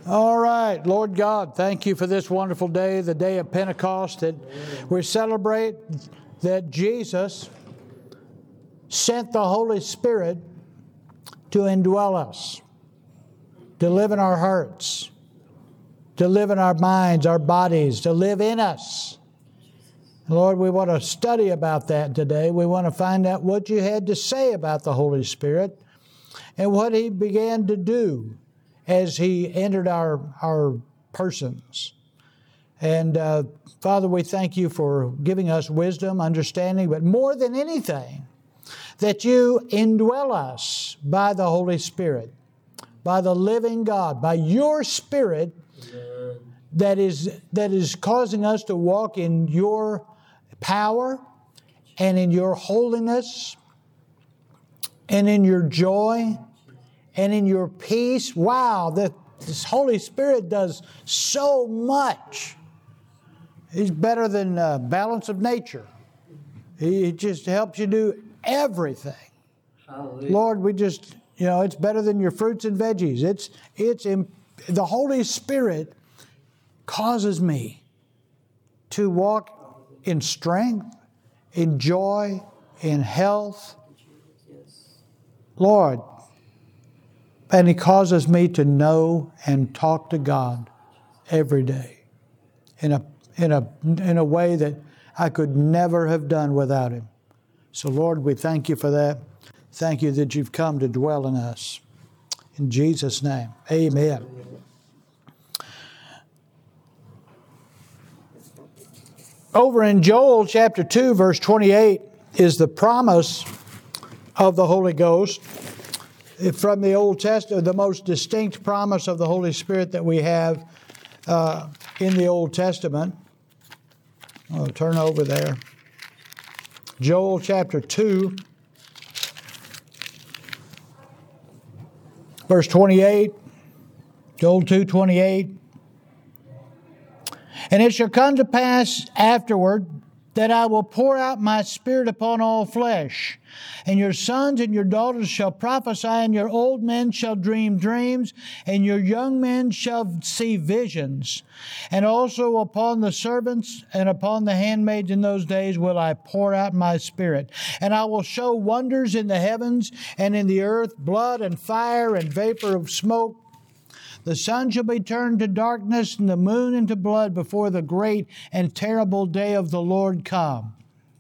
All right, Lord God, thank you for this wonderful day, the day of Pentecost, that we celebrate that Jesus sent the Holy Spirit to indwell us, to live in our hearts, to live in our minds, our bodies, to live in us. Lord, we want to study about that today. We want to find out what you had to say about the Holy Spirit and what He began to do as He entered our persons. And Father, we thank you for giving us wisdom, understanding, but more than anything, that you indwell us by the Holy Spirit, by the living God, by your Spirit that is causing us to walk in your power and in your holiness and in your joy and in your peace. Wow, this Holy Spirit does so much. He's better than balance of nature. He just helps you do everything. Hallelujah. Lord, we just, it's better than your fruits and veggies. The Holy Spirit causes me to walk in strength, in joy, in health. Lord, and He causes me to know and talk to God every day in a way that I could never have done without Him. So Lord, we thank you for that. Thank you that you've come to dwell in us. In Jesus' name, amen. Over in Joel chapter 2, verse 28 is the promise of the Holy Ghost. From the Old Testament, the most distinct promise of the Holy Spirit that we have in the Old Testament. I'll turn over there. Joel chapter 2, verse 28. Joel 2:28. And it shall come to pass afterward that I will pour out my Spirit upon all flesh. And your sons and your daughters shall prophesy, and your old men shall dream dreams, and your young men shall see visions. And also upon the servants and upon the handmaids in those days will I pour out my Spirit. And I will show wonders in the heavens and in the earth, blood and fire and vapor of smoke. The sun shall be turned to darkness and the moon into blood before the great and terrible day of the Lord come.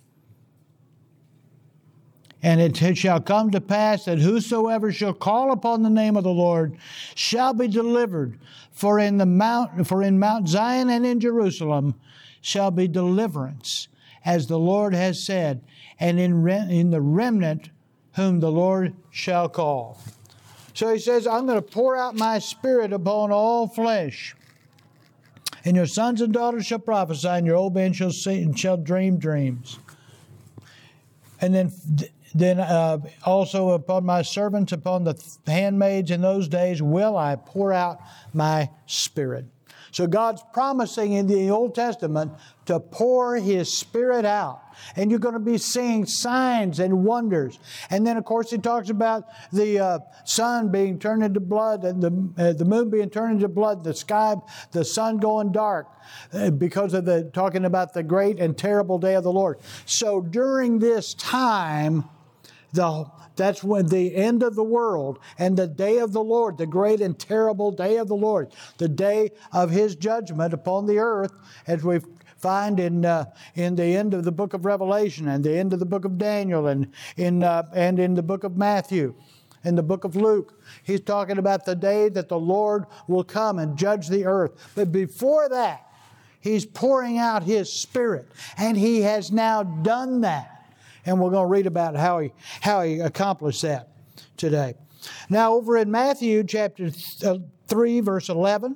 And it shall come to pass that whosoever shall call upon the name of the Lord shall be delivered. For in Mount Zion and in Jerusalem shall be deliverance, as the Lord has said, and in the remnant whom the Lord shall call. So He says, I'm going to pour out my Spirit upon all flesh. And your sons and daughters shall prophesy, and your old men shall see and shall dream dreams. And then also upon my servants, upon the handmaids in those days, will I pour out my Spirit. So God's promising in the Old Testament to pour His Spirit out. And you're going to be seeing signs and wonders. And then, of course, He talks about the sun being turned into blood and the moon being turned into blood, the sun going dark because of talking about the great and terrible day of the Lord. So during this time, that's when the end of the world and the day of the Lord, the great and terrible day of the Lord, the day of His judgment upon the earth, as we find in the end of the book of Revelation and the end of the book of Daniel and in the book of Matthew and the book of Luke. He's talking about the day that the Lord will come and judge the earth. But before that, He's pouring out His Spirit, and He has now done that. And we're going to read about how he accomplished that today. Now, over in Matthew chapter 3, verse 11,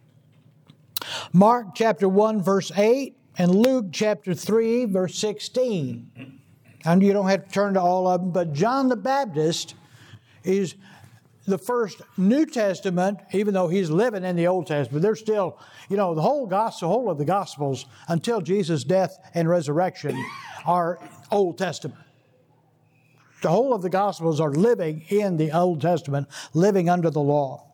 Mark chapter 1, verse 8, and Luke chapter 3, verse 16. And you don't have to turn to all of them, but John the Baptist is the first New Testament, even though he's living in the Old Testament. There's still, the whole of the Gospels until Jesus' death and resurrection are Old Testament. The whole of the Gospels are living in the Old Testament, living under the law.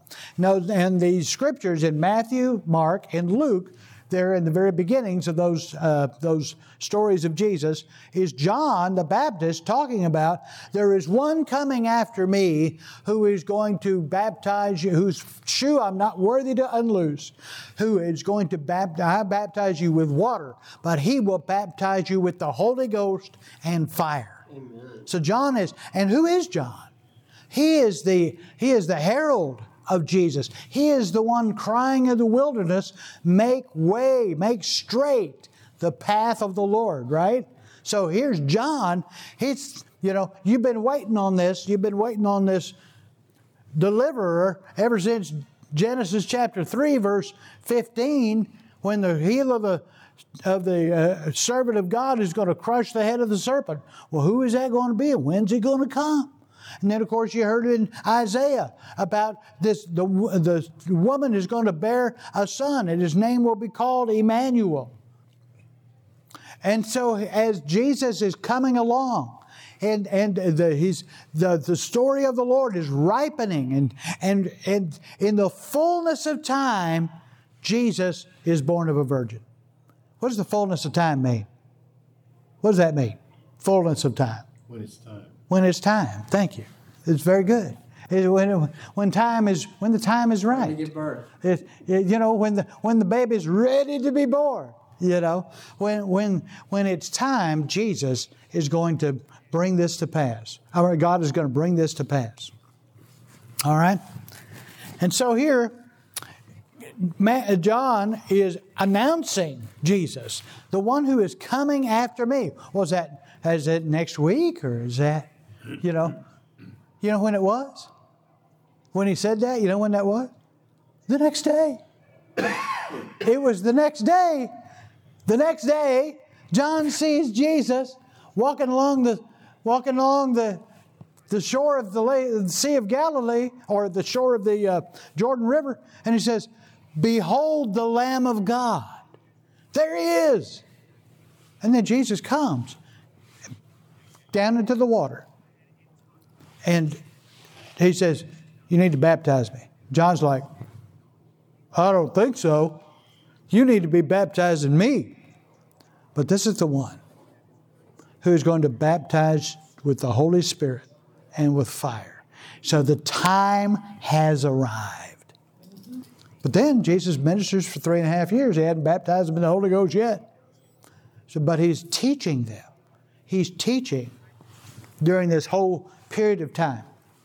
Now, and the scriptures in Matthew, Mark, and Luke, there in the very beginnings of those stories of Jesus, is John the Baptist talking about, there is one coming after me who is going to baptize you, whose shoe I'm not worthy to unloose, who is going to baptize you with water, but he will baptize you with the Holy Ghost and fire. Amen. So John is, and who is John? He is the herald of Jesus. He is the one crying in the wilderness, make way, make straight the path of the Lord, right? So here's John. He's, you've been waiting on this. You've been waiting on this deliverer ever since Genesis chapter 3, verse 15, when the heel of the servant of God is going to crush the head of the serpent. Well, who is that going to be? And when's he going to come? And then, of course, you heard in Isaiah about this, the woman is going to bear a son, and his name will be called Emmanuel. And so as Jesus is coming along, and the story of the Lord is ripening, and in the fullness of time, Jesus is born of a virgin. What does the fullness of time mean? What does that mean? Fullness of time. When it's time. When it's time. Thank you. It's very good. When the time is right. When you give birth. When the baby's ready to be born. When it's time, Jesus is going to bring this to pass. God is going to bring this to pass. All right? And so here, John is announcing Jesus, the one who is coming after me. Is that next week, or is that, you know when it was? When he said that, you know when that was? The next day. It was the next day. The next day, John sees Jesus walking along the shore of the Sea of Galilee, or the shore of the Jordan River, and he says, "Behold the Lamb of God." There he is. And then Jesus comes down into the water. And he says, "You need to baptize me." John's like, "I don't think so. You need to be baptizing me." But this is the one who is going to baptize with the Holy Spirit and with fire. So the time has arrived. But then Jesus ministers for 3.5 years. He hadn't baptized them in the Holy Ghost yet. But he's teaching them. He's teaching during this whole period of time.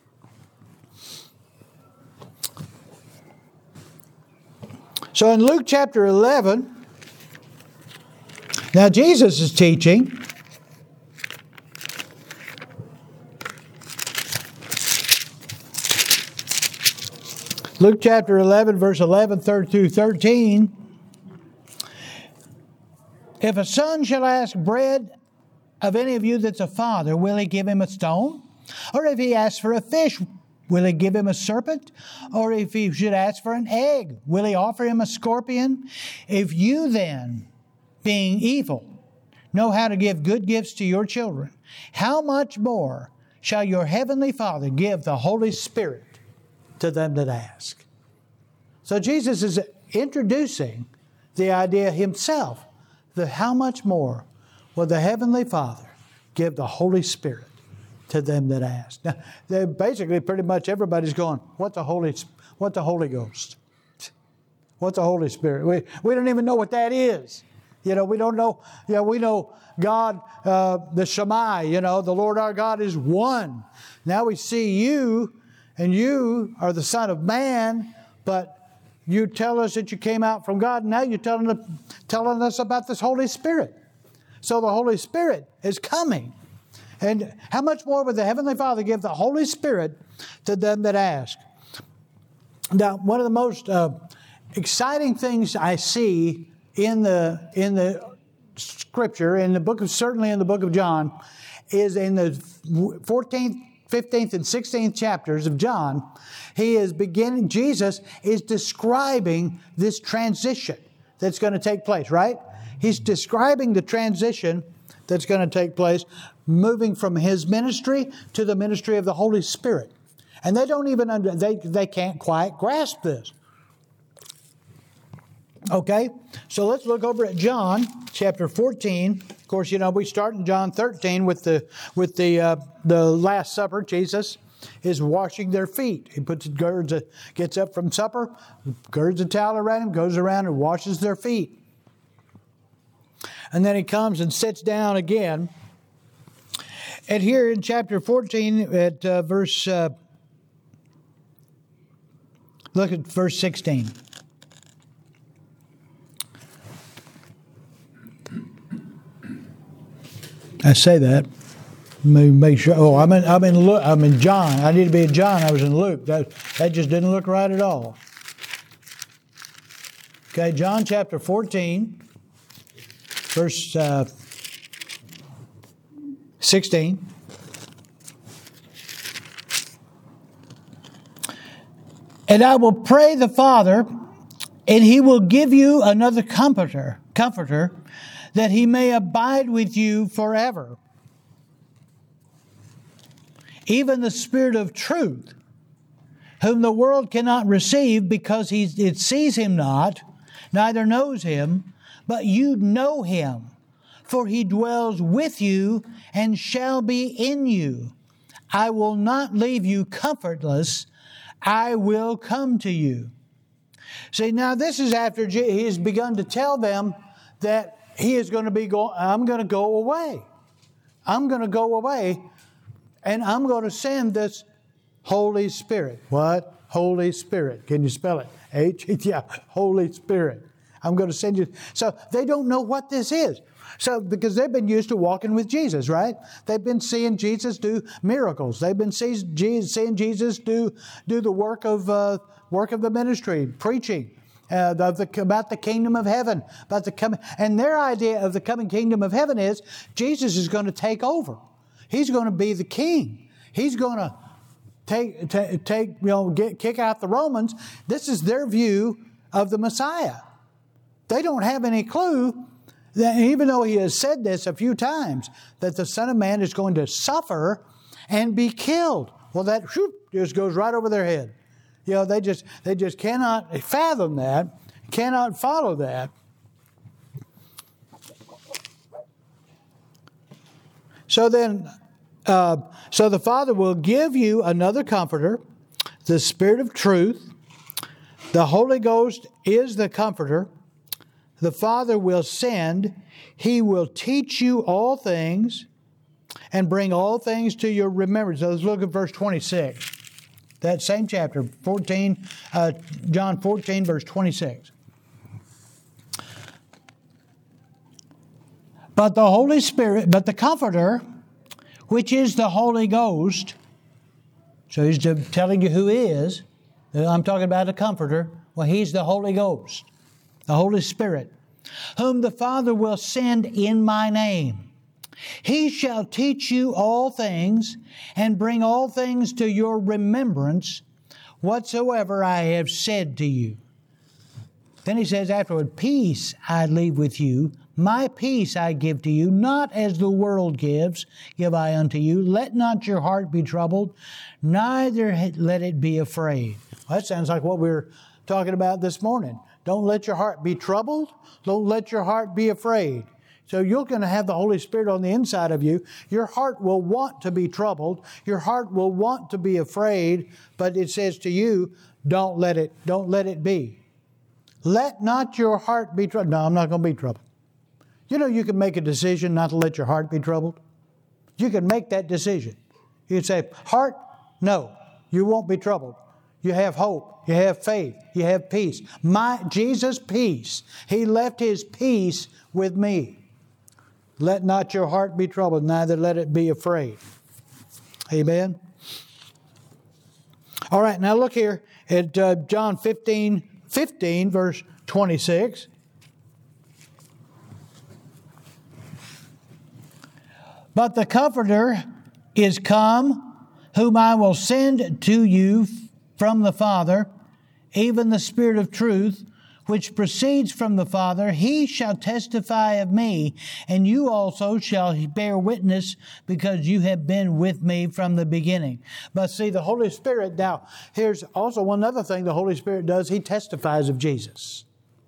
So in Luke chapter 11, now Jesus is teaching. Luke chapter 11, verse 11 through 13. If a son shall ask bread of any of you that's a father, will he give him a stone? Or if he asks for a fish, will he give him a serpent? Or if he should ask for an egg, will he offer him a scorpion? If you then, being evil, know how to give good gifts to your children, how much more shall your heavenly Father give the Holy Spirit to them that ask? So Jesus is introducing the idea himself, that how much more will the Heavenly Father give the Holy Spirit to them that ask? Now, basically, pretty much everybody's going, "What's the Holy Ghost? What's the Holy Spirit?" We don't even know what that is. We don't know. We know God, the Shammai. The Lord our God is one. Now we see you, and you are the Son of Man, but you tell us that you came out from God, and now you're telling us about this Holy Spirit. So the Holy Spirit is coming. And how much more would the Heavenly Father give the Holy Spirit to them that ask? Now, one of the most exciting things I see in the Scripture, certainly in the book of John, is in the 14th, 15th, and 16th chapters of John. Jesus is describing this transition that's going to take place, right? He's describing the transition that's going to take place, moving from his ministry to the ministry of the Holy Spirit. And they don't even they can't quite grasp this. Okay, so let's look over at John chapter 14. Of course, we start in John 13 with the Last Supper. Jesus is washing their feet. He gets up from supper, girds a towel around him, goes around and washes their feet. And then he comes and sits down again. And here in chapter 14 at look at verse 16. I say that. Make sure. Oh, I'm in John. I need to be in John. I was in Luke. That just didn't look right at all. Okay, John chapter 14, verse 16. And I will pray the Father, and He will give you another comforter, that He may abide with you forever. Even the Spirit of truth, whom the world cannot receive because it sees Him not, neither knows Him, but you know Him, for He dwells with you and shall be in you. I will not leave you comfortless. I will come to you. See, now this is after He has begun to tell them that He is going to be I'm going to go away. I'm going to go away, and I'm going to send this Holy Spirit. What? Holy Spirit. Can you spell it? Yeah, Holy Spirit. I'm going to send you. So they don't know what this is. So because they've been used to walking with Jesus, right? They've been seeing Jesus do miracles. They've been seeing Jesus do the work of the ministry, preaching. About the kingdom of heaven, and their idea of the coming kingdom of heaven is Jesus is going to take over. He's going to be the king. He's going to kick out the Romans. This is their view of the Messiah. They don't have any clue that, even though He has said this a few times, that the Son of Man is going to suffer and be killed. Well, that just goes right over their head. They just cannot fathom that, cannot follow that. So then, so the Father will give you another Comforter, the Spirit of truth. The Holy Ghost is the Comforter. The Father will send. He will teach you all things and bring all things to your remembrance. So let's look at verse 26. That same chapter, 14, John 14, verse 26. But the Holy Spirit, but the Comforter, which is the Holy Ghost, so He's telling you who He is. I'm talking about a Comforter. Well, He's the Holy Ghost, the Holy Spirit, whom the Father will send in my name. He shall teach you all things and bring all things to your remembrance whatsoever I have said to you. Then He says afterward, peace I leave with you, my peace I give to you, not as the world gives, give I unto you. Let not your heart be troubled, neither let it be afraid. Well, that sounds like what we were talking about this morning. Don't let your heart be troubled. Don't let your heart be afraid. So you're going to have the Holy Spirit on the inside of you. Your heart will want to be troubled. Your heart will want to be afraid. But it says to you, don't let it be. Let not your heart be troubled. No, I'm not going to be troubled. You can make a decision not to let your heart be troubled. You can make that decision. You can say, heart, no, you won't be troubled. You have hope. You have faith. You have peace. Jesus' peace. He left His peace with me. Let not your heart be troubled, neither let it be afraid. Amen? All right, now look here at John 15, verse 26. But the Comforter is come, whom I will send to you from the Father, even the Spirit of truth, which proceeds from the Father, he shall testify of me, and you also shall bear witness, because you have been with me from the beginning. But see, the Holy Spirit, now, here's also one other thing the Holy Spirit does. He testifies of Jesus.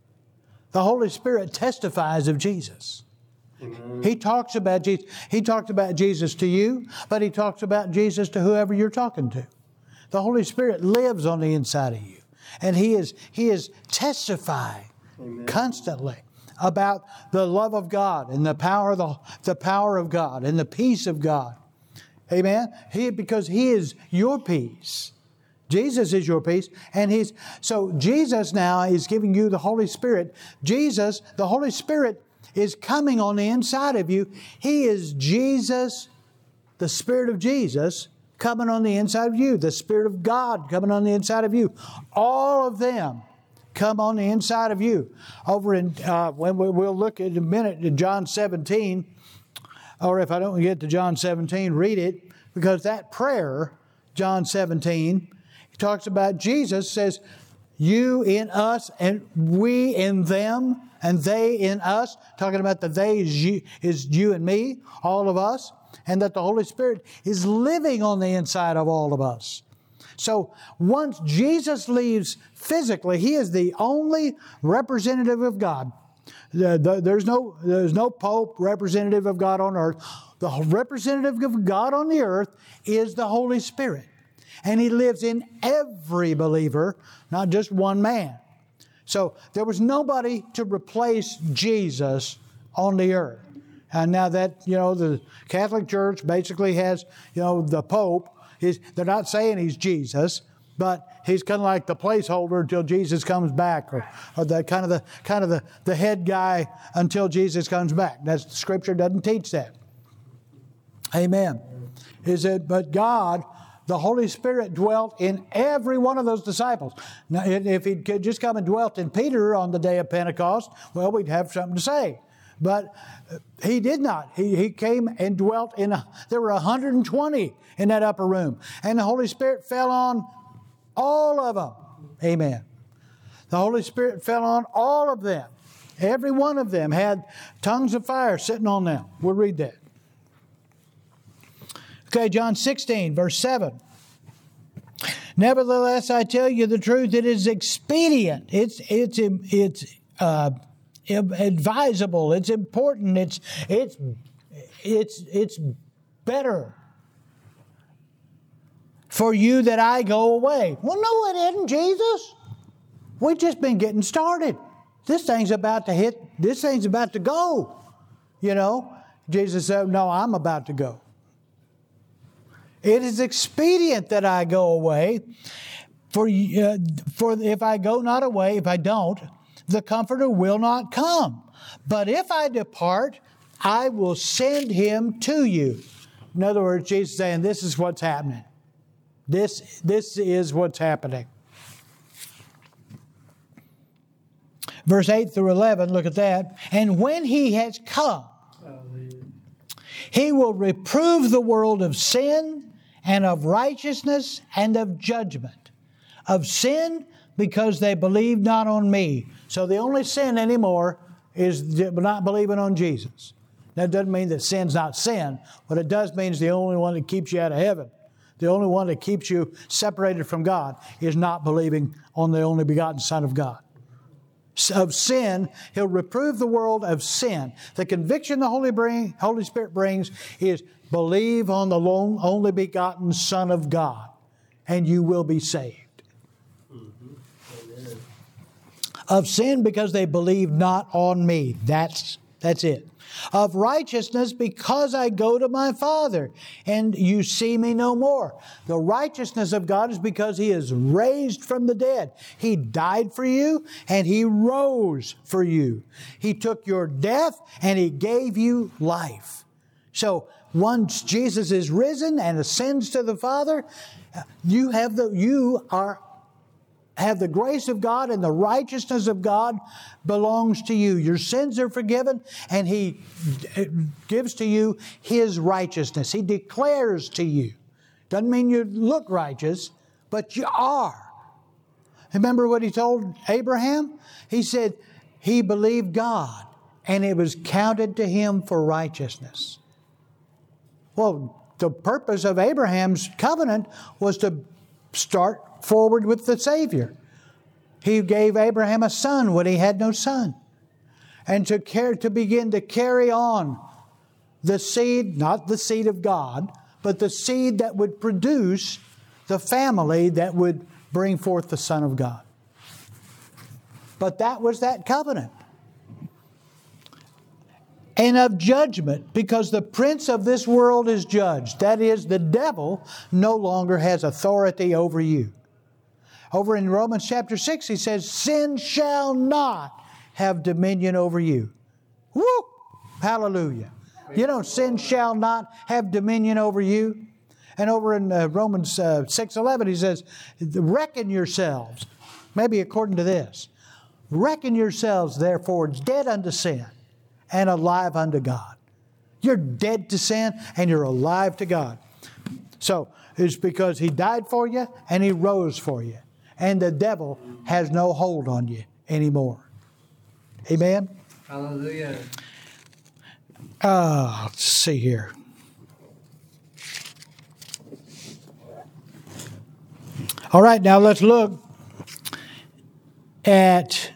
The Holy Spirit testifies of Jesus. Amen. He talks about Jesus. He talked about Jesus to you, but He talks about Jesus to whoever you're talking to. The Holy Spirit lives on the inside of you. And He is testifying Amen. Constantly about the love of God and the power of God and the peace of God. Amen. Because He is your peace. Jesus is your peace. And so Jesus now is giving you the Holy Spirit. Jesus, the Holy Spirit, is coming on the inside of you. He is Jesus, the Spirit of Jesus, coming on the inside of you. The Spirit of God coming on the inside of you. All of them come on the inside of you. Over in, when we'll look in a minute at John 17, or if I don't get to John 17, read it, because that prayer, John 17, he talks about Jesus says, you in us and we in them and they in us. Talking about the they is you and me, all of us. And that the Holy Spirit is living on the inside of all of us. So once Jesus leaves physically, He is the only representative of God. There's no Pope, representative of God on earth. The representative of God on the earth is the Holy Spirit. And He lives in every believer, not just one man. So there was nobody to replace Jesus on the earth. And now that, the Catholic Church basically has, the Pope. They're not saying he's Jesus, but he's kind of like the placeholder until Jesus comes back, or the kind of the head guy until Jesus comes back. That's Scripture doesn't teach that. Amen. But God, the Holy Spirit, dwelt in every one of those disciples. Now, if He could just come and dwelt in Peter on the day of Pentecost, well, we'd have something to say. But He did not. He came and dwelt there were 120 in that upper room. And the Holy Spirit fell on all of them. Amen. The Holy Spirit fell on all of them. Every one of them had tongues of fire sitting on them. We'll read that. Okay, John 16, verse 7. Nevertheless, I tell you the truth, it is expedient. It's advisable. It's important. It's better for you that I go away. Well, no, it isn't, Jesus. We've just been getting started. This thing's about to hit. This thing's about to go. Jesus said, no, I'm about to go. It is expedient that I go away, for if I go not away, if I don't, the Comforter will not come. But if I depart, I will send Him to you. In other words, Jesus is saying, this is what's happening. This is what's happening. Verse 8 through 11, look at that. And when He has come, He will reprove the world of sin and of righteousness and of judgment. Of sin, because they believe not on me. So the only sin anymore is not believing on Jesus. That doesn't mean that sin's not sin. What it does mean is the only one that keeps you out of heaven. The only one that keeps you separated from God is not believing on the only begotten Son of God. Of sin, He'll reprove the world of sin. The conviction the Holy Spirit brings is believe on the only begotten Son of God, and you will be saved. Mm-hmm. Of sin, because they believe not on me. That's it. Of righteousness, because I go to my Father, and you see me no more. The righteousness of God is because He is raised from the dead. He died for you, and He rose for you. He took your death, and He gave you life. So, once Jesus is risen and ascends to the Father, you have the grace of God, and the righteousness of God belongs to you. Your sins are forgiven, and He gives to you His righteousness. He declares to you. Doesn't mean you look righteous, but you are. Remember what he told Abraham? He said he believed God and it was counted to him for righteousness. Well, the purpose of Abraham's covenant was to start forward with the Savior. He gave Abraham a son when he had no son. And to begin to carry on the seed, not the seed of God, but the seed that would produce the family that would bring forth the Son of God. But that was that covenant. And of judgment, because the prince of this world is judged. That is, the devil no longer has authority over you. Over in Romans chapter 6, he says, sin shall not have dominion over you. Woo! Hallelujah. You know, sin shall not have dominion over you. And over in Romans 6:11, he says, reckon yourselves, maybe according to this, reckon yourselves, therefore, dead unto sin and alive unto God. You're dead to sin and you're alive to God. So, it's because He died for you and He rose for you. And the devil has no hold on you anymore. Amen? Hallelujah. Let's see here. All right, now let's look at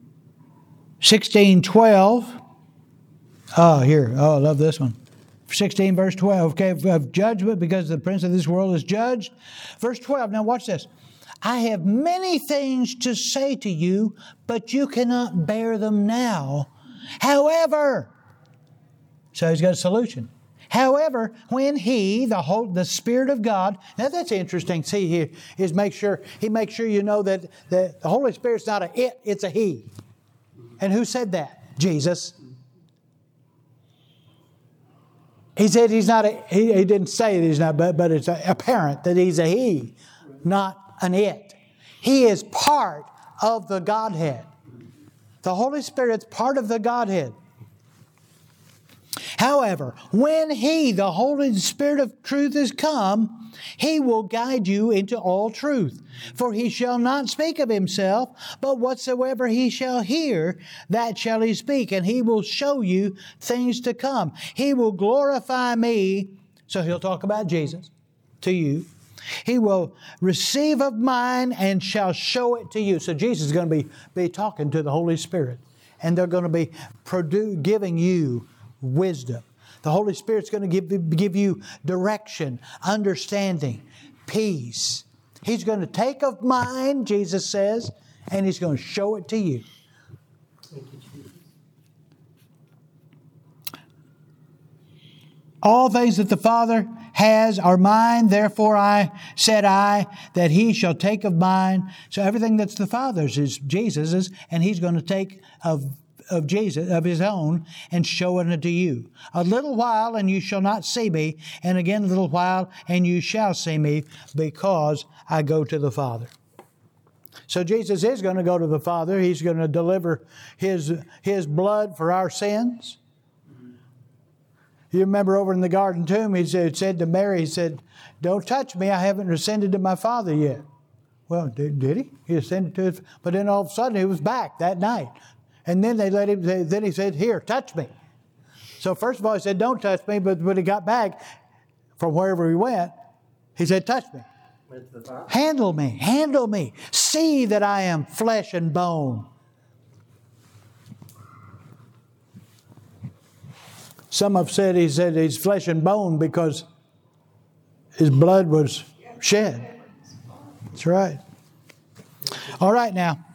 16:12. Here. I love this one. 16 verse 12. Okay, of judgment, because the prince of this world is judged. Verse 12. Now watch this. I have many things to say to you, but you cannot bear them now. However, so he's got a solution. However, when He, the Spirit of God, now that's interesting. See here is He makes sure you know that the Holy Spirit's not a it, it's a He. And who said that? Jesus. He said He's not He didn't say that He's not, but it's apparent that He's a He, not an it. He is part of the Godhead. The Holy Spirit's part of the Godhead. However, when He, the Holy Spirit of truth, is come, He will guide you into all truth. For He shall not speak of Himself, but whatsoever He shall hear, that shall He speak. And He will show you things to come. He will glorify Me. So He'll talk about Jesus to you. He will receive of mine and shall show it to you. So Jesus is going to be talking to the Holy Spirit. And they're going to be giving you wisdom. The Holy Spirit's going to give you direction, understanding, peace. He's going to take of mine, Jesus says, and He's going to show it to you. Thank you, Jesus. All things that the Father has are mine, therefore said I, that He shall take of mine. So everything that's the Father's is Jesus's, and He's going to take of Jesus, of His own, and show it unto you. A little while, and you shall not see Me, and again a little while, and you shall see Me, because I go to the Father. So Jesus is going to go to the Father. He's going to deliver His blood for our sins. You remember over in the garden tomb, He said to Mary, He said, don't touch Me, I haven't ascended to My Father yet. Well, did He? He ascended to His, but then all of a sudden He was back that night. And then they let Him, then He said, here, touch Me. So first of all He said, don't touch Me, but when He got back from wherever He went, He said, touch Me. Handle Me. See that I am flesh and bone. Some have said He's flesh and bone because His blood was shed. That's right. All right now.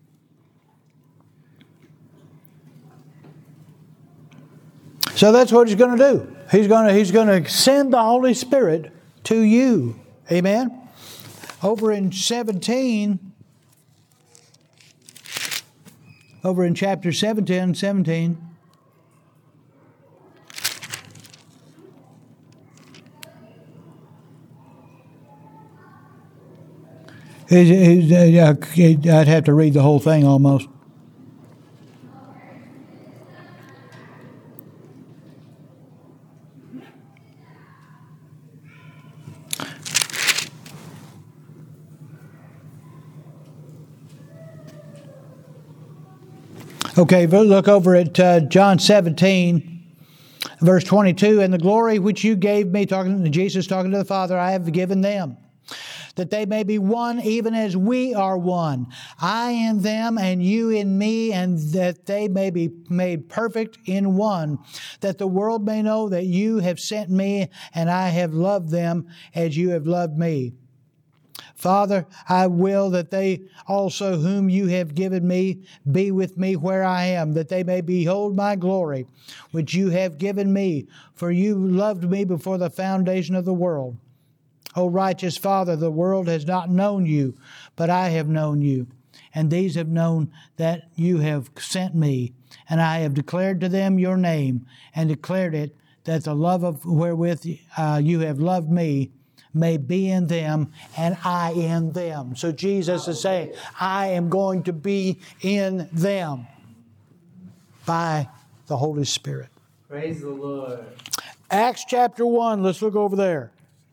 So that's what He's going to do. He's going to send the Holy Spirit to you. Amen. Over in 17, over in chapter 17. I'd have to read the whole thing almost. Okay, look over at John 17, verse 22. And the glory which you gave me, Jesus talking to the Father, I have given them, that they may be one even as we are one. I in them and you in me, and that they may be made perfect in one, that the world may know that you have sent me and I have loved them as you have loved me. Father, I will that they also whom you have given me be with me where I am, that they may behold my glory, which you have given me, for you loved me before the foundation of the world. O righteous Father, the world has not known you, but I have known you. And these have known that you have sent me. And I have declared to them your name, and declared it, that the love of wherewith you have loved me may be in them, and I in them. So Jesus is saying, I am going to be in them by the Holy Spirit. Praise the Lord. Acts chapter 1, let's look over there.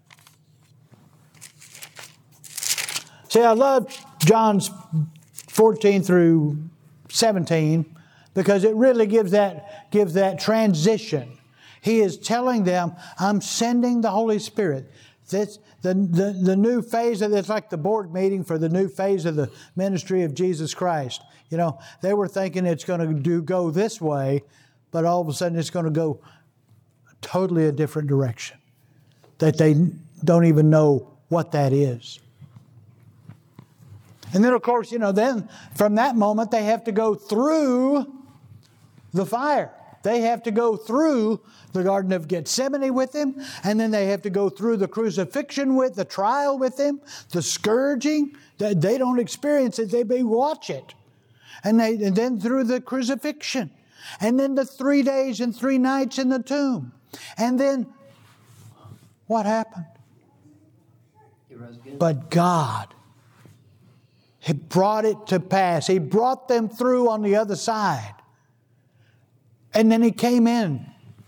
See, I love John's 14 through 17 because it really gives that transition. He is telling them, I'm sending the Holy Spirit. This, the new phase of it's like the board meeting for the new phase of the ministry of Jesus Christ. You know, they were thinking it's going to go this way, but all of a sudden it's going to go totally a different direction that they don't even know what that is. And then, of course, you know, then from that moment they have to go through the fire. They have to go through the Garden of Gethsemane with Him, and then they have to go through the crucifixion with, the trial with Him, the scourging. They don't experience it, they watch it. And then through the crucifixion. And then the 3 days and 3 nights in the tomb. And then, what happened? He rose again. But God, He brought it to pass. He brought them through on the other side. And then He came in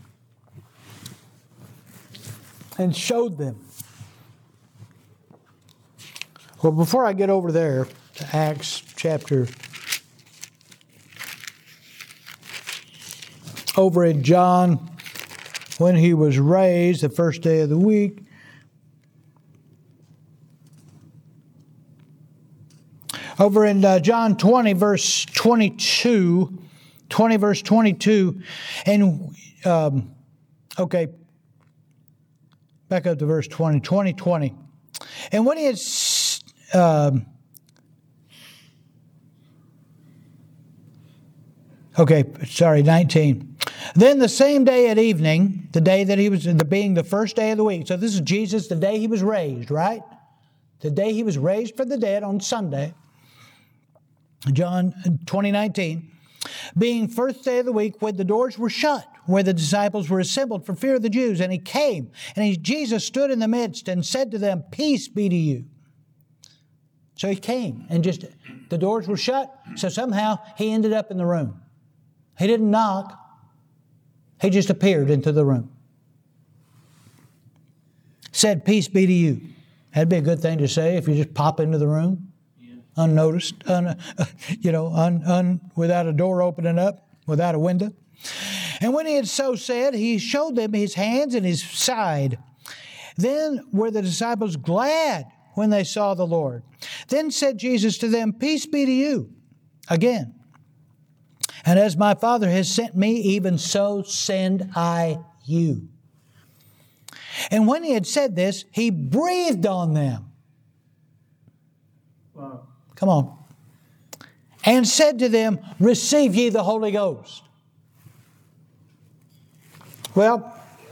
and showed them. Well, before I get over there to Acts chapter, over in John, when He was raised, the first day of the week, over in John 20, verse 22, 20, verse 22, and, okay, back up to verse 20. And when He had, okay, sorry, 19. Then the same day at evening, the day that He was, being the first day of the week. So this is Jesus, the day He was raised, right? The day He was raised from the dead on Sunday. John 20:19. Being first day of the week, when the doors were shut, where the disciples were assembled for fear of the Jews, and He came, and Jesus stood in the midst and said to them, "Peace be to you." So He came, and just the doors were shut, so somehow He ended up in the room. He didn't knock. He just appeared into the room. Said, "Peace be to you." That'd be a good thing to say if you just pop into the room. Unnoticed, without a door opening up, without a window. And when He had so said, He showed them His hands and His side. Then were the disciples glad when they saw the Lord. Then said Jesus to them, "Peace be to you." Again. And as my Father has sent me, even so send I you. And when He had said this, He breathed on them. Wow. Come on. And said to them, "Receive ye the Holy Ghost." Well,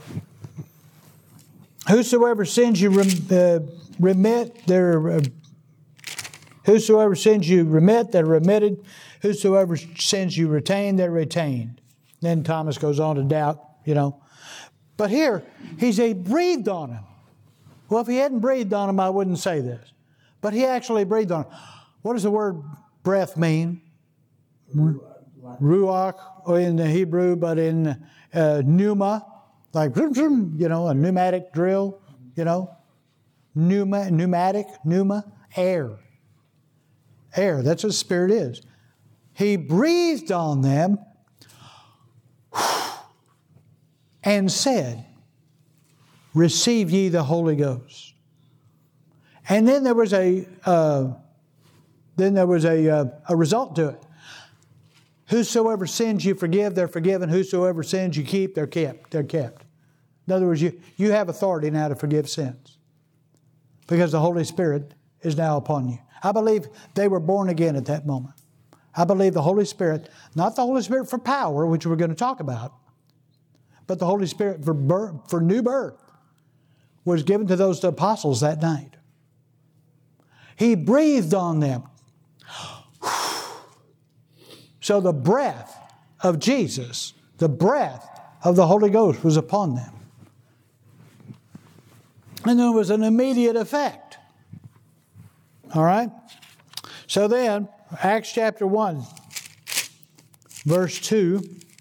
whosoever sins you remit, whosoever sins you remit, they're remitted. Whosoever sins you retain, they're retained. Then Thomas goes on to doubt, But here, He breathed on him. Well, if He hadn't breathed on him, I wouldn't say this. But He actually breathed on him. What does the word breath mean? Ruach, or in the Hebrew, but in pneuma, like, a pneumatic drill, pneuma, air. Air, that's what Spirit is. He breathed on them and said, receive ye the Holy Ghost. And then there was a result to it. Whosoever sins you forgive, they're forgiven. Whosoever sins you keep, they're kept. They're kept. In other words, you have authority now to forgive sins because the Holy Spirit is now upon you. I believe they were born again at that moment. I believe the Holy Spirit, not the Holy Spirit for power, which we're going to talk about, but the Holy Spirit for new birth was given to those apostles that night. He breathed on them. So the breath of Jesus, the breath of the Holy Ghost was upon them. And there was an immediate effect. All right? So then, Acts chapter 1, verse 2.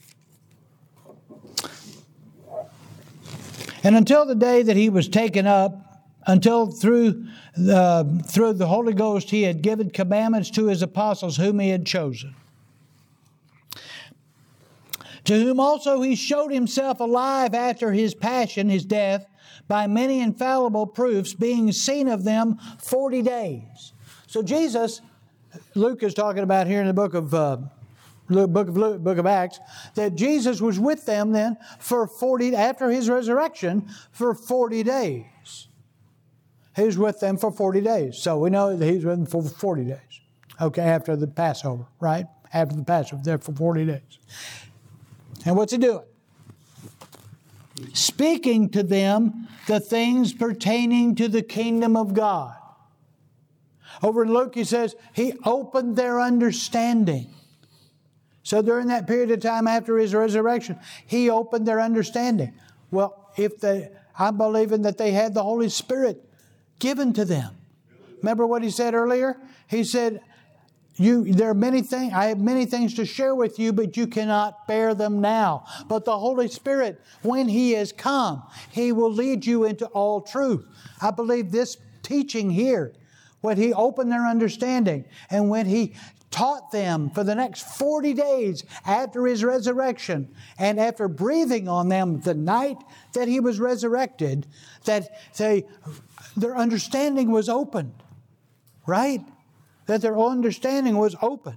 And until the day that he was taken up, until through the Holy Ghost he had given commandments to his apostles whom he had chosen. To whom also he showed himself alive after his passion, his death, by many infallible proofs, being seen of them 40 days. So Jesus, Luke is talking about here in the book of Acts, that Jesus was with them then for 40, after his resurrection, for 40 days. He was with them for 40 days. So we know that he was with them for 40 days. Okay, after the Passover, right? After the Passover, there for 40 days. And what's he doing? Speaking to them the things pertaining to the kingdom of God. Over in Luke, he says, he opened their understanding. So during that period of time after his resurrection, he opened their understanding. Well, I'm believing that they had the Holy Spirit given to them. Remember what he said earlier? He said, there are many things, I have many things to share with you, but you cannot bear them now. But the Holy Spirit, when He has come, He will lead you into all truth. I believe this teaching here, when He opened their understanding and when He taught them for the next 40 days after His resurrection and after breathing on them the night that He was resurrected, that their understanding was opened, right? That their understanding was opened.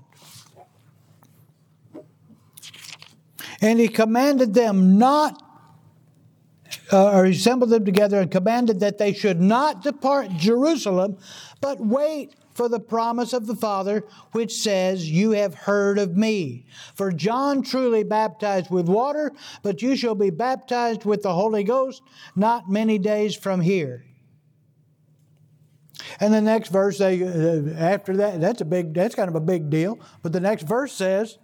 And He commanded them He assembled them together and commanded that they should not depart Jerusalem, but wait for the promise of the Father, which says, you have heard of me. For John truly baptized with water, but you shall be baptized with the Holy Ghost not many days from here. And the next verse, after that, that's kind of a big deal. But the next verse says,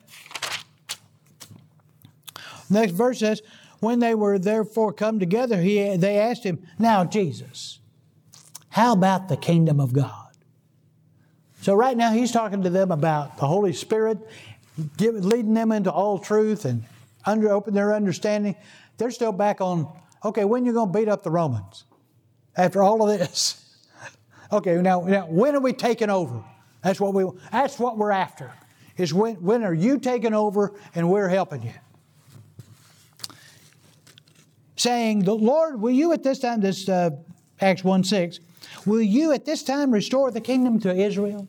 when they were therefore come together, they asked Him, now Jesus, how about the kingdom of God? So right now He's talking to them about the Holy Spirit, leading them into all truth and open their understanding. They're still back on, okay, when are you going to beat up the Romans? After all of this. Okay, now when are we taking over? That's what we're after. Is when are you taking over and we're helping you? Saying, the Lord, will you at this time, Acts 1:6, will you at this time restore the kingdom to Israel?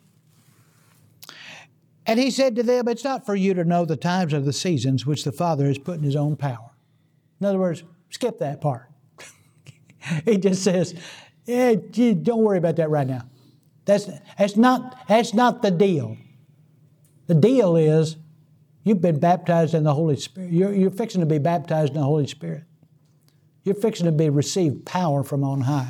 And He said to them, it's not for you to know the times or the seasons which the Father has put in His own power. In other words, skip that part. He just says, yeah, don't worry about that right now. That's not the deal. The deal is you've been baptized in the Holy Spirit. You're fixing to be baptized in the Holy Spirit. You're fixing to receive power from on high.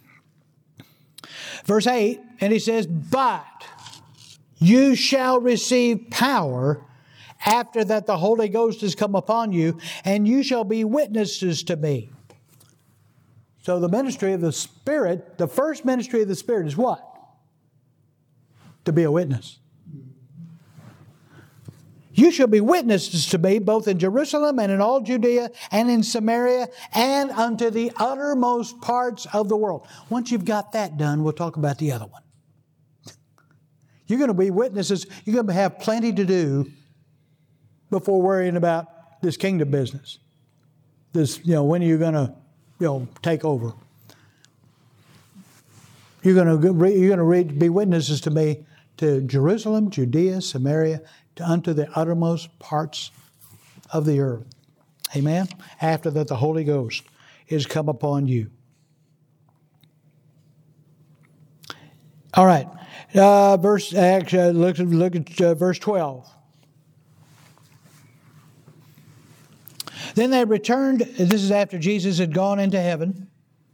Verse 8, and He says, but you shall receive power after that the Holy Ghost has come upon you, and you shall be witnesses to me. So the ministry of the Spirit, the first ministry of the Spirit is what? To be a witness. You shall be witnesses to me both in Jerusalem and in all Judea and in Samaria and unto the uttermost parts of the world. Once you've got that done, we'll talk about the other one. You're going to be witnesses. You're going to have plenty to do before worrying about this kingdom business. This, when are you going to, take over? You're going to be witnesses to me to Jerusalem, Judea, Samaria, unto the uttermost parts of the earth. Amen? After that the Holy Ghost is come upon you. All right. Look at verse 12. Then they returned. This is after Jesus had gone into heaven.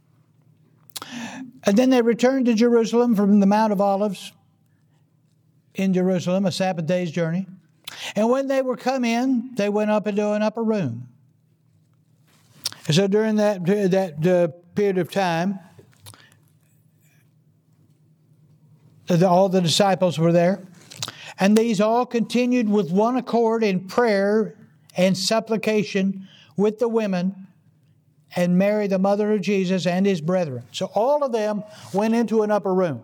And then they returned to Jerusalem from the Mount of Olives in Jerusalem, a Sabbath day's journey. And when they were come in, they went up into an upper room. And so during that period of time, all the disciples were there. And these all continued with one accord in prayer and supplication with the women and Mary, the mother of Jesus, and his brethren. So all of them went into an upper room.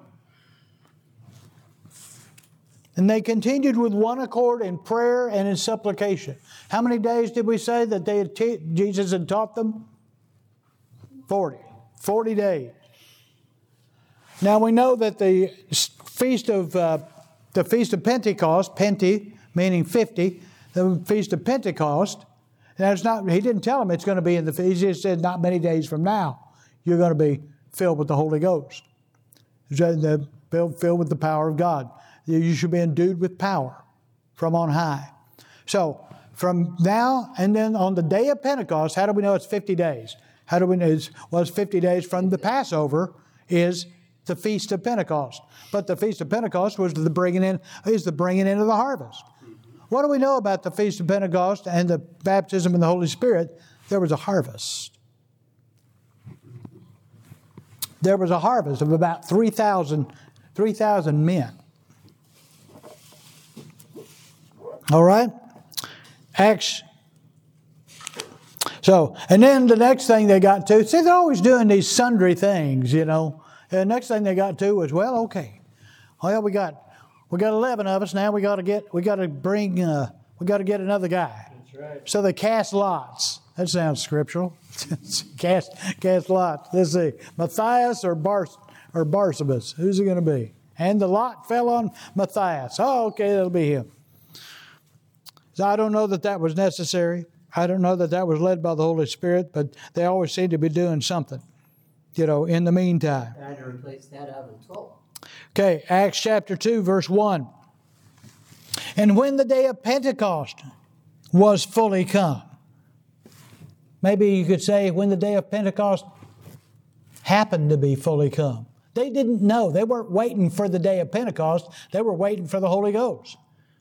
And they continued with one accord in prayer and in supplication. How many days did we say that Jesus had taught them? 40. 40 days. Now we know that the feast of Pentecost, Pente meaning 50, the feast of Pentecost. Now he didn't tell them it's going to be in the feast. He just said not many days from now you're going to be filled with the Holy Ghost. Filled with the power of God. You should be endued with power from on high. So from now and then on the day of Pentecost, how do we know it's 50 days? How do we know it's 50 days from the Passover is the Feast of Pentecost. But the Feast of Pentecost was the bringing in of the harvest. What do we know about the Feast of Pentecost and the baptism in the Holy Spirit? There was a harvest. There was a harvest of about 3,000 men. All right? Acts. So, and then the next thing they got to, see, they're always doing these sundry things, And the next thing they got to was, okay. Well, we got 11 of us now. We got to get another guy. That's right. So they cast lots. That sounds scriptural. cast lots. Let's see, Matthias or Barsabbas. Who's it going to be? And the lot fell on Matthias. Oh, okay, that'll be him. So I don't know that was necessary. I don't know that was led by the Holy Spirit, but they always seem to be doing something, in the meantime. I had to replace that oven 12. Okay, Acts chapter 2, verse 1. And when the day of Pentecost was fully come. Maybe you could say when the day of Pentecost happened to be fully come. They didn't know. They weren't waiting for the day of Pentecost. They were waiting for the Holy Ghost.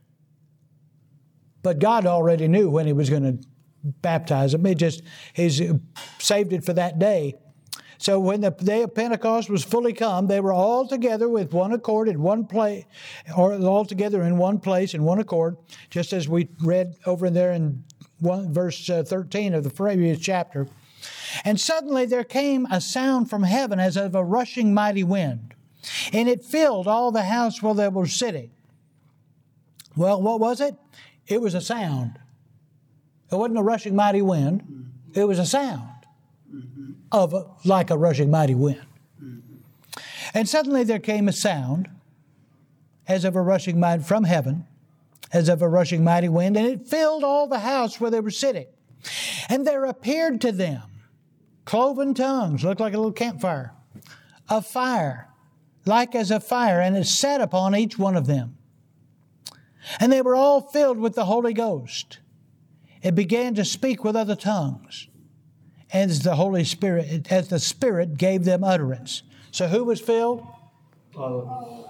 But God already knew when He was going to baptize them. He's saved it for that day. So when the day of Pentecost was fully come, they were all together with one accord in one place, or all together in one place in one accord, just as we read over there in verse 13 of the previous chapter. And suddenly there came a sound from heaven as of a rushing mighty wind, and it filled all the house where they were sitting. Well, what was it? It was a sound. It wasn't a rushing mighty wind. It was a sound like a rushing mighty wind. And suddenly there came a sound as of a rushing mighty from heaven, as of a rushing mighty wind, and it filled all the house where they were sitting. And there appeared to them cloven tongues, looked like a little campfire, of fire, like as a fire, and it sat upon each one of them. And they were all filled with the Holy Ghost. It began to speak with other tongues, as the Spirit gave them utterance. So who was filled? All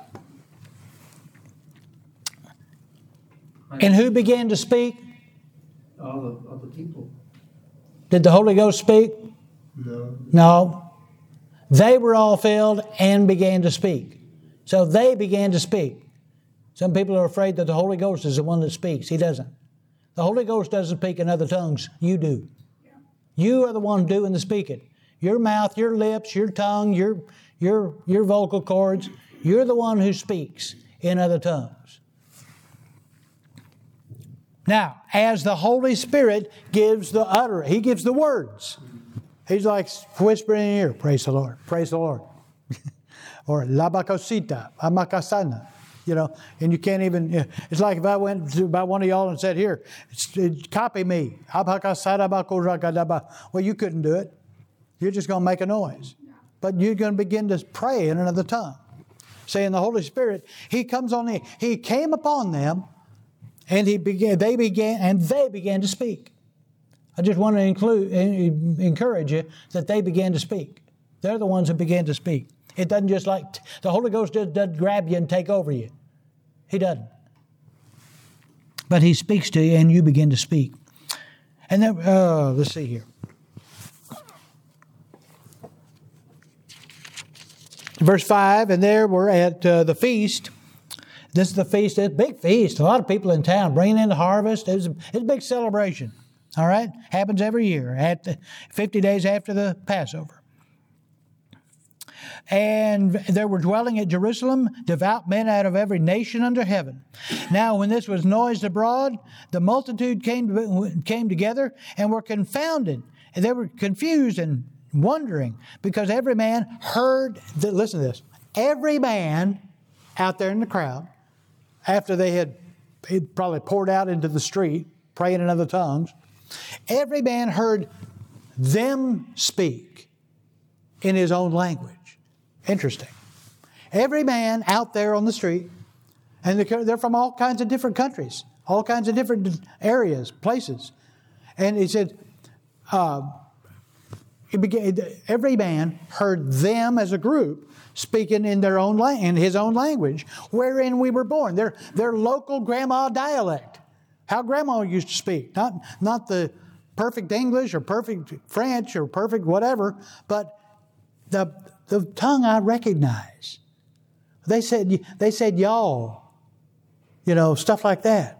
And who began to speak? of the people. Did the Holy Ghost speak? No. No. They were all filled and began to speak. So they began to speak. Some people are afraid that the Holy Ghost is the one that speaks. He doesn't. The Holy Ghost doesn't speak in other tongues. You do. You are the one doing the speaking. Your mouth, your lips, your tongue, your vocal cords. You're the one who speaks. in other tongues. Now, as the Holy Spirit gives the utterance, He gives the words. He's like whispering in your ear, praise the Lord, praise the Lord. Or labakosita, amakasana. You know, and you can't even, it's like if I went to by one of y'all and said, here, copy me. Well, you couldn't do it. You're just going to make a noise. But you're going to begin to pray in another tongue. Saying the Holy Spirit, He came upon them, and they began to speak. I just want to encourage you that they began to speak. They're the ones who began to speak. It doesn't just like, the Holy Ghost doesn't grab you and take over you. He doesn't. But He speaks to you and you begin to speak. And then, let's see here. Verse 5, and there we're at the feast. This is the feast, it's a big feast. A lot of people in town bringing in the harvest. It's a big celebration. All right? Happens every year, 50 days after the Passover. And there were dwelling at Jerusalem devout men out of every nation under heaven. Now when this was noised abroad, the multitude came together and were confounded. And they were confused and wondering because every man heard, listen to this, every man out there in the crowd, after they had probably poured out into the street, praying in other tongues, every man heard them speak in his own language. Interesting. Every man out there on the street, and they're from all kinds of different countries, all kinds of different areas, places. And he said, every man heard them as a group speaking in their own in his own language, wherein we were born. Their local grandma dialect. How grandma used to speak. Not the perfect English or perfect French or perfect whatever, but the tongue I recognize. They said y'all. You know, stuff like that.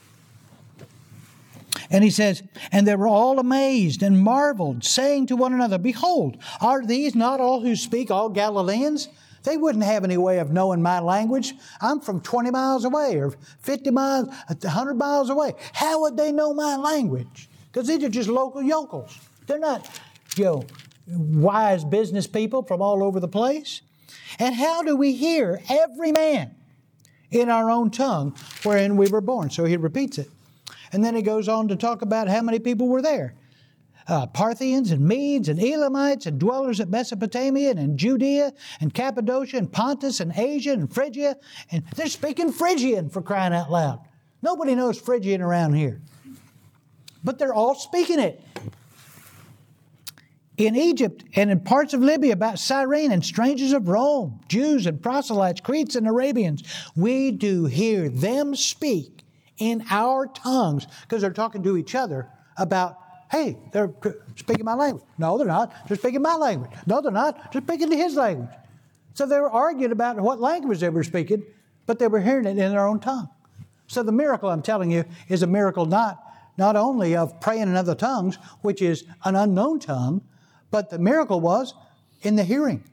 And he says, and they were all amazed and marveled, saying to one another, behold, are these not all who speak all Galileans? They wouldn't have any way of knowing my language. I'm from 20 miles away or 50 miles, 100 miles away. How would they know my language? Because these are just local yokels. They're not, wise business people from all over the place. And how do we hear every man in our own tongue wherein we were born? So he repeats it. And then he goes on to talk about how many people were there. Parthians and Medes and Elamites and dwellers at Mesopotamia and in Judea and Cappadocia and Pontus and Asia and Phrygia. And they're speaking Phrygian, for crying out loud. Nobody knows Phrygian around here. But they're all speaking it. In Egypt and in parts of Libya, about Cyrene and strangers of Rome, Jews and proselytes, Cretes and Arabians, we do hear them speak in our tongues, because they're talking to each other about, hey, they're speaking my language. No, they're not. They're speaking my language. No, they're not. They're speaking to his language. So they were arguing about what language they were speaking, but they were hearing it in their own tongue. So the miracle, I'm telling you, is a miracle not only of praying in other tongues, which is an unknown tongue, but the miracle was in the hearing.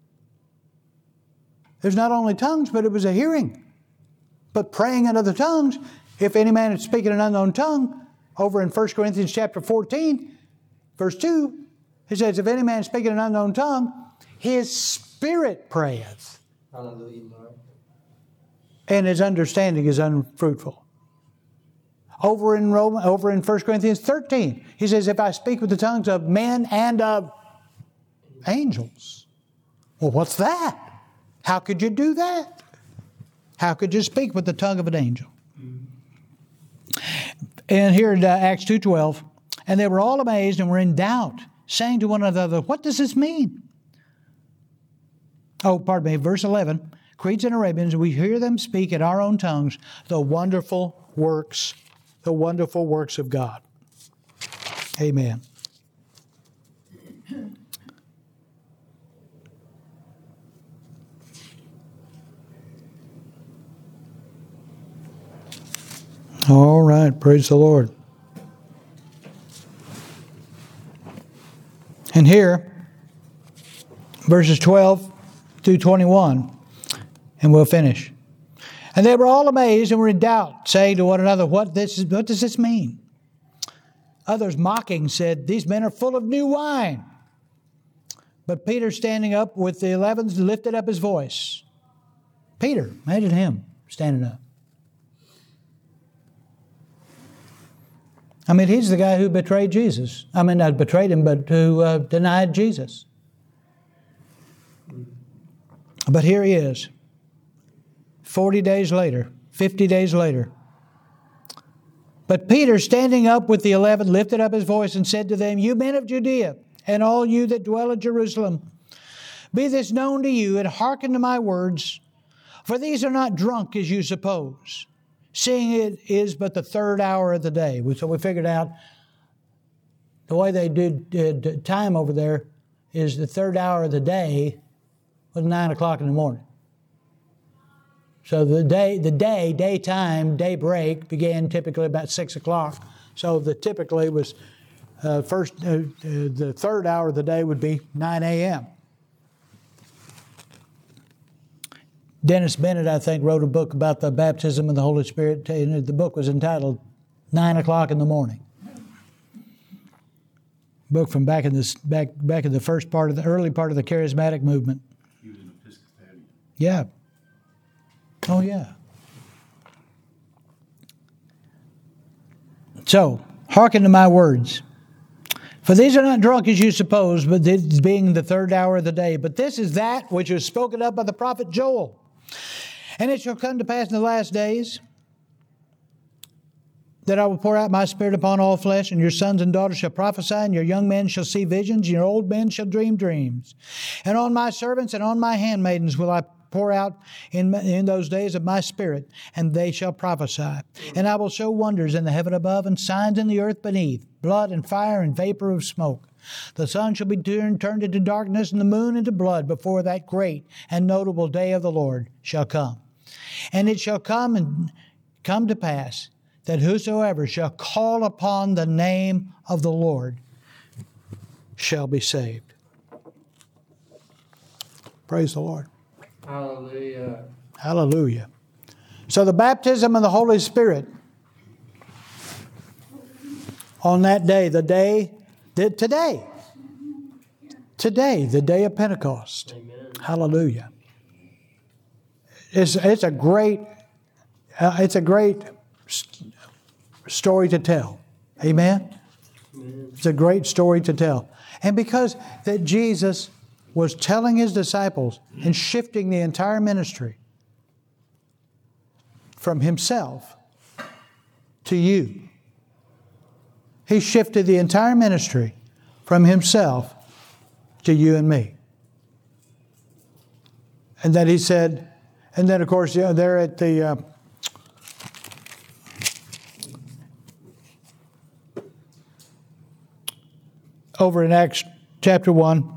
There's not only tongues, but it was a hearing. But praying in other tongues, if any man is speaking an unknown tongue, over in 1 Corinthians chapter 14, verse 2, he says, if any man is speaking an unknown tongue, his spirit prayeth. Hallelujah, Lord. And his understanding is unfruitful. Over in 1 Corinthians 13, he says, if I speak with the tongues of men and of angels. Well, what's that? How could you do that? How could you speak with the tongue of an angel? And here in Acts 2:12, and they were all amazed and were in doubt, saying to one another, what does this mean? Oh, pardon me, verse 11, Cretes and Arabians, we hear them speak in our own tongues the wonderful works of God. Amen. All right, praise the Lord. And here, verses 12 through 21, and we'll finish. And they were all amazed and were in doubt, saying to one another, what does this mean? Others mocking said, these men are full of new wine. But Peter, standing up with the 11, lifted up his voice. Peter, imagine him standing up. I mean, he's the guy who betrayed Jesus. I mean, not betrayed him, but who denied Jesus. But here he is, 40 days later, 50 days later. But Peter, standing up with the 11, lifted up his voice and said to them, you men of Judea, and all you that dwell in Jerusalem, be this known to you, and hearken to my words, for these are not drunk as you suppose, seeing it is but the third hour of the day. So we figured out the way they did time over there is the third hour of the day was 9 o'clock in the morning. So the daytime, daybreak began typically about 6 o'clock. So typically was the third hour of the day would be 9 a.m. Dennis Bennett, I think, wrote a book about the baptism of the Holy Spirit. The book was entitled 9 o'clock in the morning. Book from back in the first part of the early part of the charismatic movement. He was an Episcopalian. Yeah. Oh, yeah. So, hearken to my words. For these are not drunk as you suppose, but this being the third hour of the day. But this is that which was spoken of by the prophet Joel. And it shall come to pass in the last days that I will pour out my Spirit upon all flesh, and your sons and daughters shall prophesy, and your young men shall see visions, and your old men shall dream dreams. And on my servants and on my handmaidens will I pour out in those days of my Spirit, and they shall prophesy. And I will show wonders in the heaven above, and signs in the earth beneath, blood and fire and vapor of smoke. The sun shall be turned into darkness, and the moon into blood, before that great and notable day of the Lord shall come. And it shall come to pass that whosoever shall call upon the name of the Lord shall be saved. Praise the Lord. Hallelujah. Hallelujah. So the baptism of the Holy Spirit on that day, today, the day of Pentecost. Amen. Hallelujah. It's a great story to tell. Amen? Amen. It's a great story to tell. And because that Jesus was telling His disciples and shifting the entire ministry from Himself to you. He shifted the entire ministry from Himself to you and me. And then He said, and then of course they're at the over in Acts chapter 1,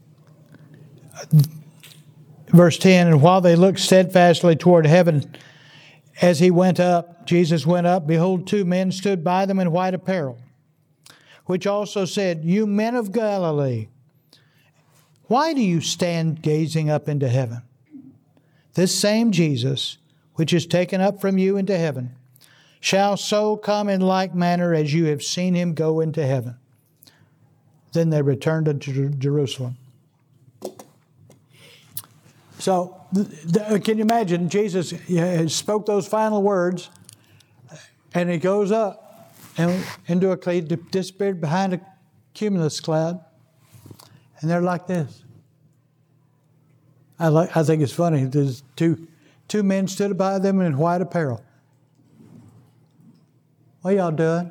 verse 10, and while they looked steadfastly toward heaven as He went up, Jesus went up, behold, 2 men stood by them in white apparel, which also said, you men of Galilee, why do you stand gazing up into heaven? This same Jesus, which is taken up from you into heaven, shall so come in like manner as you have seen Him go into heaven. Then they returned to Jerusalem. So, can you imagine? Jesus spoke those final words, and He goes up and into a cloud, disappeared behind a cumulus cloud, and they're like this. I think it's funny. There's two men stood by them in white apparel. What y'all doing?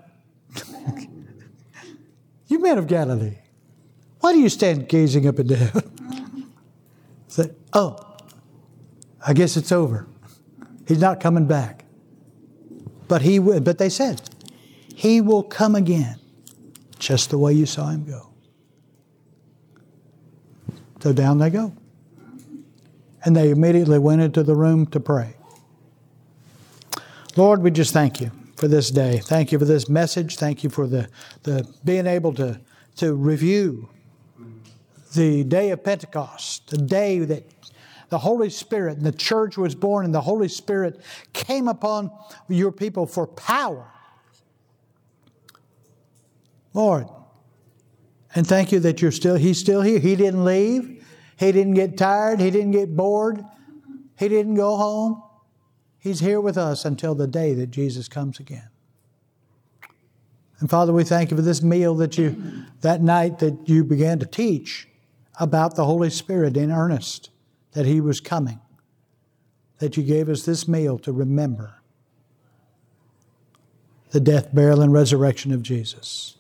You men of Galilee, why do you stand gazing up into heaven? Say, oh, I guess it's over. He's not coming back. But they said, He will come again, just the way you saw Him go. So down they go. And they immediately went into the room to pray. Lord, we just thank You for this day. Thank You for this message. Thank You for the being able to review the day of Pentecost, the day that the Holy Spirit, and the church was born, and the Holy Spirit came upon your people for power. Lord, and thank you that He's still here. He didn't leave. He didn't get tired. He didn't get bored. He didn't go home. He's here with us until the day that Jesus comes again. And Father, we thank you for this meal that night that you began to teach about the Holy Spirit in earnest, that He was coming, that you gave us this meal to remember the death, burial, and resurrection of Jesus.